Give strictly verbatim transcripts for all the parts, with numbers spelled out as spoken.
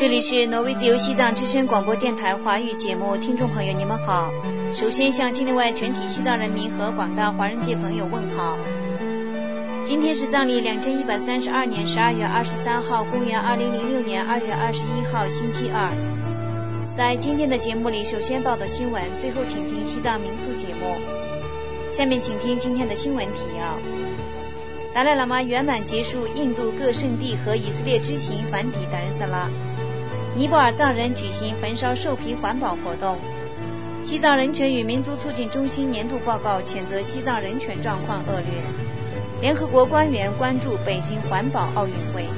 这里是挪威自由西藏之声广播电台华语节目，听众朋友你们好。首先向境内外全体西藏人民和广大华人界朋友问好。今天是藏历两千一百三十二年十二月二十三号，公元二零零六年二月二十一号，星期二。在今天的节目里，首先报道新闻，最后请听西藏民俗节目。下面请听今天的新闻提要。达赖喇嘛圆满结束印度各圣地和以色列之行，返抵达尔萨拉。尼泊尔藏人举行焚烧兽皮环保活动。西藏人权与民族促进中心年度报告谴责西藏人权状况恶劣。联合国官员关注北京环保奥运会。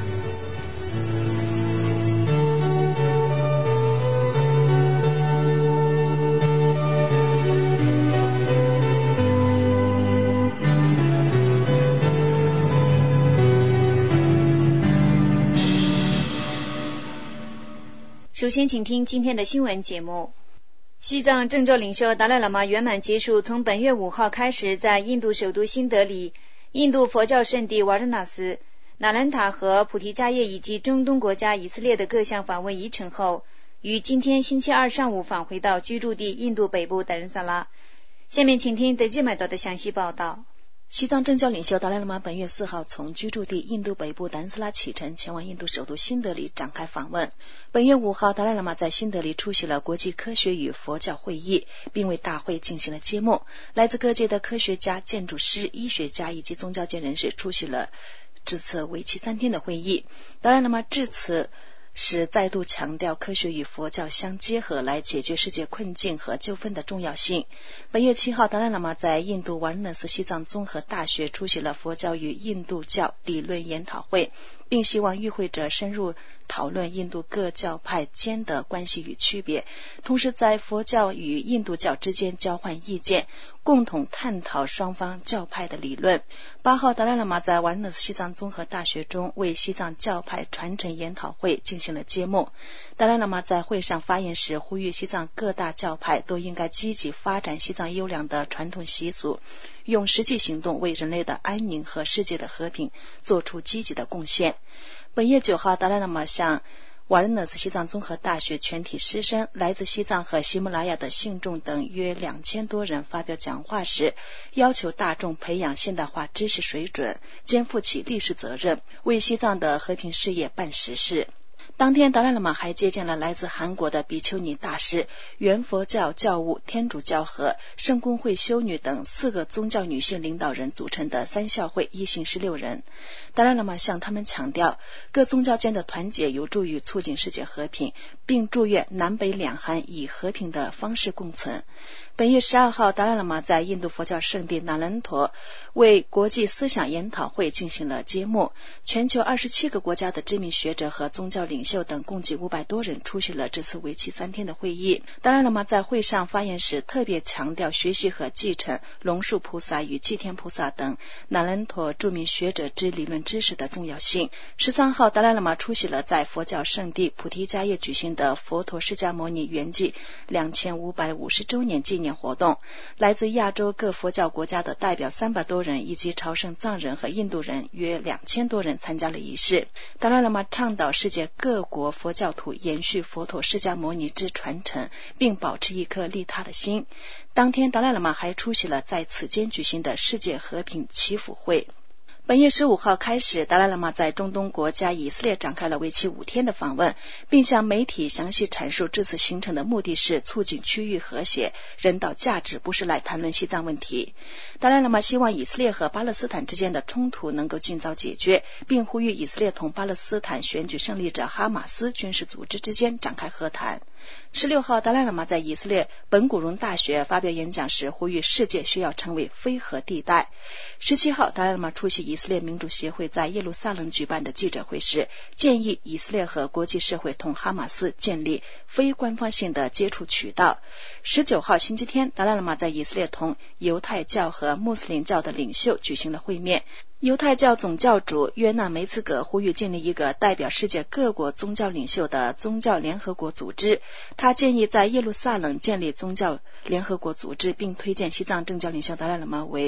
首先请听今天的新闻节目。西藏政教领袖达赖喇嘛圆满结束从本月五号开始在印度首都新德里、印度佛教圣地瓦拉纳斯、纳兰塔和普提迦耶以及中东国家以色列的各项访问仪程后，于今天星期二上午返回到居住地印度北部达仁萨拉。下面请听德基麦多的详细报道。 西藏政教领袖达赖喇嘛本月四号从居住地印度北部达仁萨拉启程，前往印度首都新德里展开访问。本月五号，达赖喇嘛在新德里出席了国际科学与佛教会议，并为大会进行了揭幕。来自各界的科学家、建筑师、医学家以及宗教界人士出席了这次为期三天的会议。达赖喇嘛致辞是再度强调科学与佛教相结合来解决世界困境和纠纷的重要性。本月七号，达赖喇嘛在印度瓦拉纳斯西藏综合大学出席了佛教与印度教理论研讨会，并希望与会者深入讨论印度各教派间的关系与区别，同时在佛教与印度教之间交换意见，共同探讨双方教派的理论。八号，达赖喇嘛在瓦拉纳斯西藏综合大学中为西藏教派传承研讨会进行了揭幕。达赖喇嘛在会上发言时呼吁西藏各大教派都应该积极发展西藏优良的传统习俗，用实际行动为人类的安宁和世界的和平做出积极的贡献。本月九号，达赖喇嘛向瓦拉纳斯西藏综合大学全体师生、来自西藏和喜马拉雅的信众等约两千多人发表讲话时，要求大众培养现代化知识水准，肩负起历史责任，为西藏的和平事业办实事。当天，达赖喇嘛还接见了来自韩国的比丘尼大师、原佛教教务、天主教和圣公会修女等四个宗教女性领导人组成的三校会一行十六人。达赖喇嘛向他们强调，各宗教间的团结有助于促进世界和平，并祝愿南北两韩以和平的方式共存。本月十二号，达赖喇嘛在印度佛教圣地那兰陀为国际思想研讨会进行了揭幕。全球二十七个国家的知名学者和宗教领袖等共计五百多人出席了这次为期三天的会议。达赖喇嘛在会上发言时特别强调学习和继承龙树菩萨与祭天菩萨等那兰陀著名学者之理论知识的重要性。十三号，达赖喇嘛出席了在佛教圣地菩提迦耶举行的佛陀释迦牟尼圆寂两千五百五十周年纪念活动。来自亚洲各佛教国家的代表三百多人以及朝圣藏人和印度人约两千多人参加了仪式。达赖喇嘛倡导世界各国佛教徒延续佛陀释迦牟尼之传承，并保持一颗利他的心。当天，达赖喇嘛还出席了在此间举行的世界和平祈福会。本月十五号开始，达赖喇嘛在中东国家以色列展开了为期五天的访问，并向媒体详细阐述这次行程的目的是促进区域和谐，人道价值不是来谈论西藏问题。达赖喇嘛希望以色列和巴勒斯坦之间的冲突能够尽早解决，并呼吁以色列同巴勒斯坦选举胜利者哈马斯军事组织之间展开和谈。十六号，达赖喇嘛在以色列本古荣大学发表演讲时呼吁世界需要成为非核地带。十七号，达赖喇嘛出席以色列民主协会在耶路撒冷举办的记者会时，建议以色列和国际社会同哈马斯建立非官方性的接触渠道。十九号星期天，达赖喇嘛在以色列同犹太教和穆斯林教的领袖举行了会面。犹太教总教主约纳梅茨格呼吁建立一个代表世界各国宗教领袖的宗教联合国组织。他建议在耶路撒冷建立宗教联合国组织，并推荐西藏政教领袖达赖喇嘛为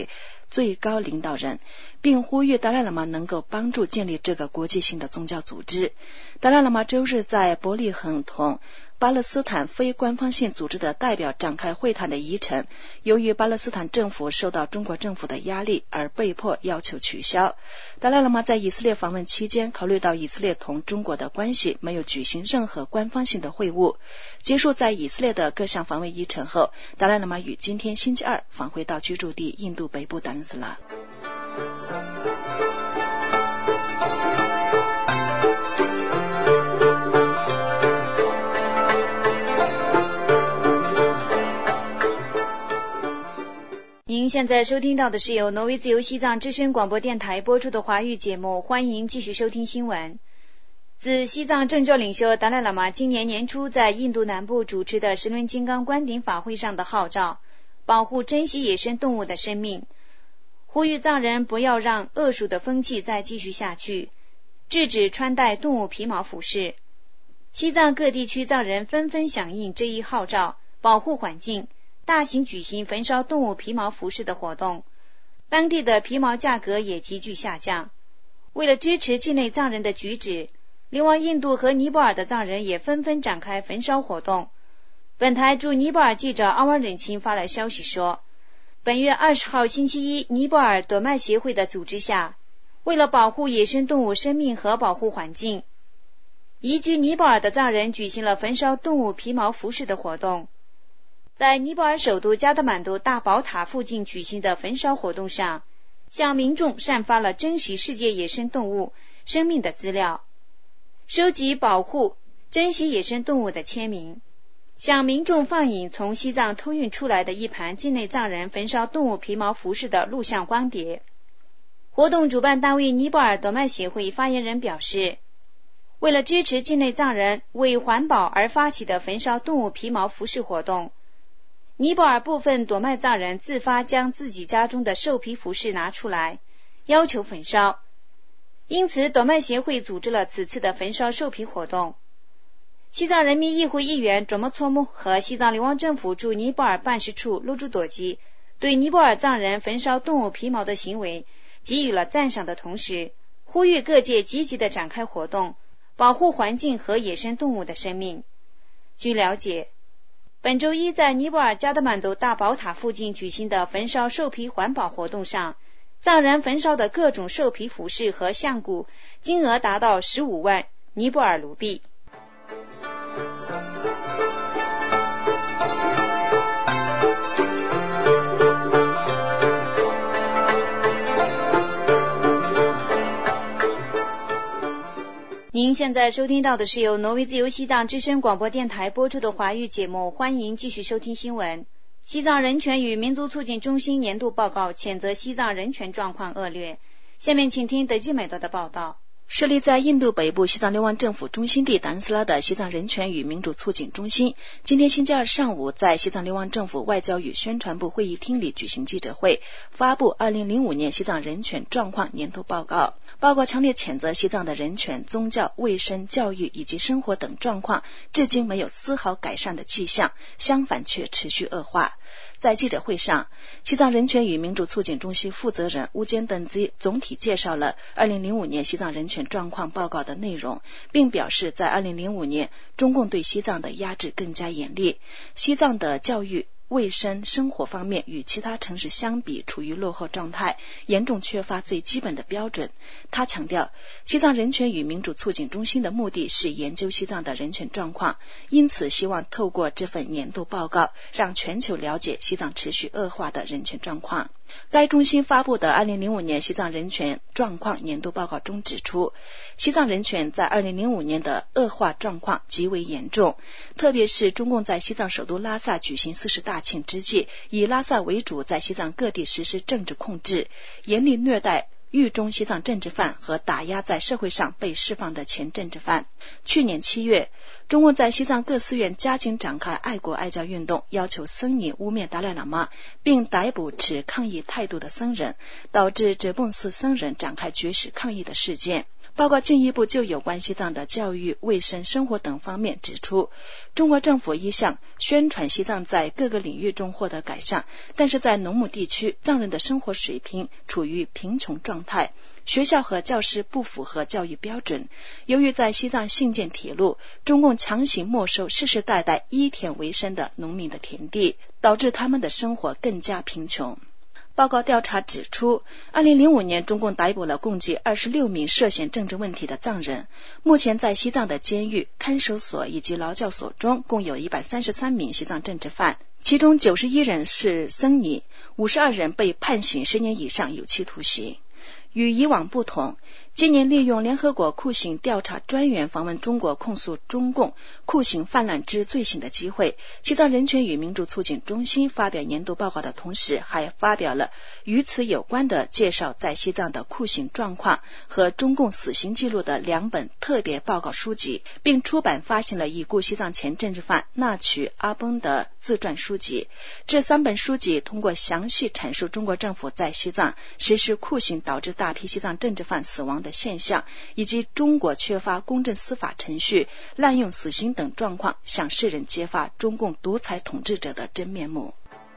最高领导人，并呼吁达赖喇嘛能够帮助建立这个国际性的宗教组织。达赖喇嘛周日在伯利恒同巴勒斯坦非官方性组织的代表展开会谈的议程，由于巴勒斯坦政府受到中国政府的压力而被迫要求取消。达赖喇嘛在以色列访问期间，考虑到以色列同中国的关系，没有举行任何官方性的会晤。结束在以色列的各项访问议程后，达赖喇嘛于今天星期二返回到居住地印度北部达兰斯拉。 您现在收听到的是由挪威自由西藏之声广播电台播出的华语节目，欢迎继续收听新闻。自西藏政教领袖达赖喇嘛今年年初在印度南部主持的十轮金刚观顶法会上的号召，保护珍惜野生动物的生命，呼吁藏人不要让恶鼠的风气再继续下去，制止穿戴动物皮毛服饰。西藏各地区藏人纷纷响应这一号召，保护环境，大型举行焚烧动物皮毛服饰的活动，当地的皮毛价格也急剧下降。为了支持境内藏人的举止，流亡印度和尼泊尔的藏人也纷纷展开焚烧活动。本台驻尼泊尔记者阿瓦忍钦发来消息说，本月二十号星期一，尼泊尔朵麦协会的组织下，为了保护野生动物生命和保护环境，移居尼泊尔的藏人举行了焚烧动物皮毛服饰的活动。在尼泊尔首都加德满都大宝塔附近举行的焚烧活动上，向民众散发了珍惜世界野生动物生命的资料，收集保护珍惜野生动物的签名，向民众放映从西藏偷运出来的一盘境内藏人焚烧动物皮毛服饰的录像光碟。活动主办单位尼泊尔朵麦协会发言人表示，为了支持境内藏人为环保而发起的焚烧动物皮毛服饰活动，尼泊尔部分朵麦藏人自发将自己家中的兽皮服饰拿出来，要求焚烧。因此，朵麦协会组织了此次的焚烧兽皮活动。西藏人民议会议员卓莫措木和西藏流亡政府驻尼泊尔办事处露珠朵基对尼泊尔藏人焚烧动物皮毛的行为给予了赞赏的同时，呼吁各界积极地展开活动，保护环境和野生动物的生命。据了解，本周一在尼泊尔加德满都大宝塔附近举行的焚烧兽皮环保活动上，藏人焚烧的各种兽皮服饰和象骨金额达到十五万尼泊尔卢币。您现在收听到的是由挪威自由西藏之声广播电台播出的华语节目，欢迎继续收听新闻。西藏人权与民族促进中心年度报告谴责西藏人权状况恶劣。下面请听德基美多的报道。 设立在印度北部西藏流亡政府中心地达兰斯拉的西藏人权与民主促进中心，今天星期二上午在西藏流亡政府外交与宣传部会议厅里举行记者会，发布二零零五年西藏人权状况年度报告。报告强烈谴责西藏的人权、宗教、卫生、教育以及生活等状况至今没有丝毫改善的迹象，相反却持续恶化。在记者会上，西藏人权与民主促进中心负责人乌坚登基总体介绍了二零零五年西藏人权状况报告的内容，并表示在二零零五年中共对西藏的压制更加严厉，西藏的教育、卫生、生活方面与其他城市相比处于落后状态，严重缺乏最基本的标准。他强调，西藏人权与民主促进中心的目的是研究西藏的人权状况，因此希望透过这份年度报告让全球了解西藏持续恶化的人权状况。该中心发布的二零零五年西藏人权状况年度报告中指出，西藏人权在二零零五年的恶化状况极为严重，特别是中共在西藏首都拉萨举行四十大庆之际，以拉萨为主在西藏各地实施政治控制，严厉虐待狱中西藏政治犯和打压在社会上被释放的前政治犯。去年七月，中共在西藏各寺院加紧展开爱国爱教运动，要求僧尼污蔑达赖喇嘛，并逮捕持抗议态度的僧人，导致哲蚌寺僧人展开绝食抗议的事件。报告进一步就有关西藏的教育、卫生、生活等方面指出，中国政府一向宣传西藏在各个领域中获得改善，但是在农牧地区，藏人的生活水平处于贫穷状态，学校和教师不符合教育标准。由于在西藏兴建铁路，中共强行没收世世代代依田为生的农民的田地，导致他们的生活更加贫穷。报告调查指出，二零零五年中共逮捕了共计二十六名涉嫌政治问题的藏人。目前在西藏的监狱、看守所以及劳教所中，共有一百三十三名西藏政治犯，其中九十一人是僧尼，五十二人被判刑十年以上有期徒刑。与以往不同，今年利用联合国酷刑调查专员访问中国控诉中共酷刑泛滥之罪行的机会，西藏人权与民主促进中心发表年度报告的同时，还发表了与此有关的介绍在西藏的酷刑状况和中共死刑记录的两本特别报告书籍，并出版发行了已故西藏前政治犯纳曲阿崩的自传书籍。这三本书籍通过详细阐述中国政府在西藏实施酷刑导致大批西藏政治犯死亡的现象，以及中国缺乏公正司法程序、滥用死刑等状况，向世人揭发中共独裁统治者的真面目。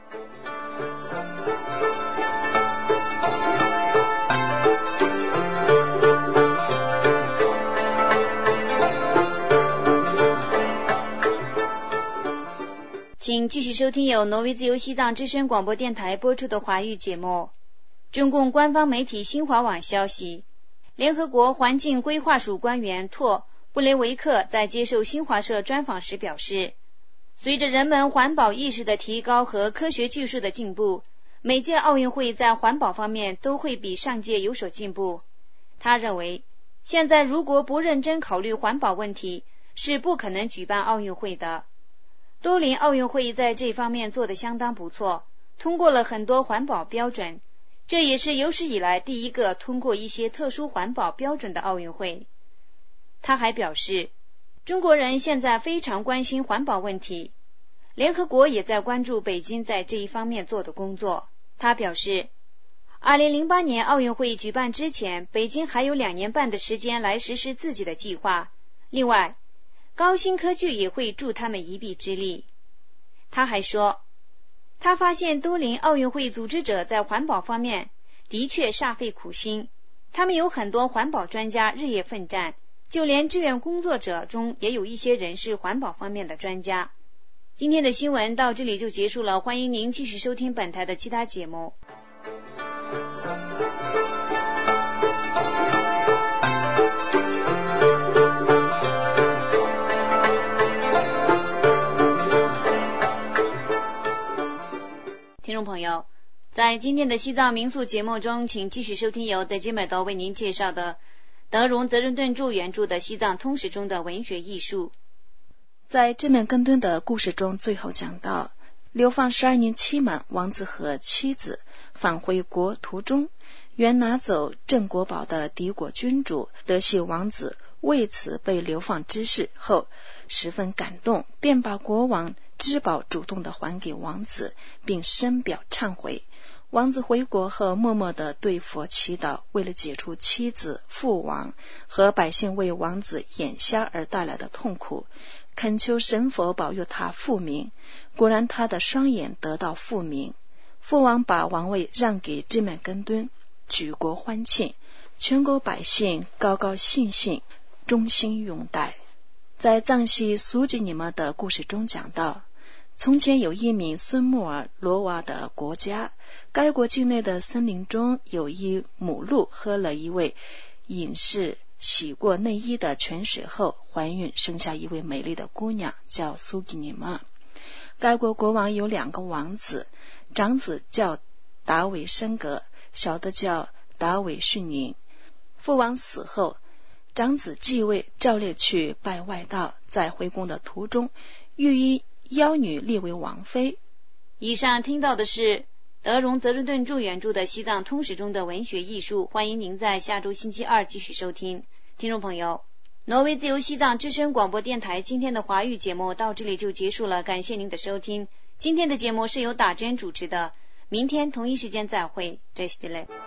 请继续收听由挪威自由西藏之声广播电台播出的华语节目。中共官方媒体新华网消息，联合国环境规划署官员托布雷维克在接受新华社专访时表示，随着人们环保意识的提高和科学技术的进步，每届奥运会在环保方面都会比上届有所进步。他认为，现在如果不认真考虑环保问题，是不可能举办奥运会的。都灵奥运会在这方面做得相当不错，通过了很多环保标准，这也是有史以来第一个通过一些特殊环保标准的奥运会。他还表示，中国人现在非常关心环保问题，联合国也在关注北京在这一方面做的工作。他表示，二零零八年奥运会举办之前，北京还有两年半的时间来实施自己的计划，另外高新科技也会助他们一臂之力。他还说，他发现都灵奥运会组织者在环保方面的确煞费苦心，他们有很多环保专家日夜奋战，就连志愿工作者中也有一些人是环保方面的专家。今天的新闻到这里就结束了，欢迎您继续收听本台的其他节目。听众朋友，在今天的西藏民宿节目中，请继续收听由德基美多为您介绍的德荣责任顿著原著的西藏通史中的文学艺术。 在志面根敦的故事中，最后讲到，流放十二年期满，王子和妻子返回国途中，原拿走镇国宝的敌国君主德系王子为此被流放之事后十分感动，便把国王之宝主动的还给王子，并深表忏悔。王子回国后默默地对佛祈祷，为了解除妻子、父王和百姓为王子眼瞎而带来的痛苦，恳求神佛保佑他复明。果然他的双眼得到复明。父王把王位让给志面根敦，举国欢庆，全国百姓高高兴兴，衷心拥戴。在藏西苏吉尼玛的故事中讲到，从前有一名孙穆尔罗瓦的国家，该国境内的森林中有一母鹿喝了一位隐士洗过内衣的泉水后怀孕，生下一位美丽的姑娘，叫苏吉尼玛。该国国王有两个王子，长子叫达韦申格，小的叫达韦逊宁。父王死后，长子继位，照例去拜外道，在回宫的途中，欲以妖女立为王妃。 以上听到的是德荣泽日顿著原著的西藏通史中的文学艺术，欢迎您在下周星期二继续收听。听众朋友，挪威自由西藏之声广播电台今天的华语节目到这里就结束了，感谢您的收听。今天的节目是由打针主持的，明天同一时间再会，这是的嘞。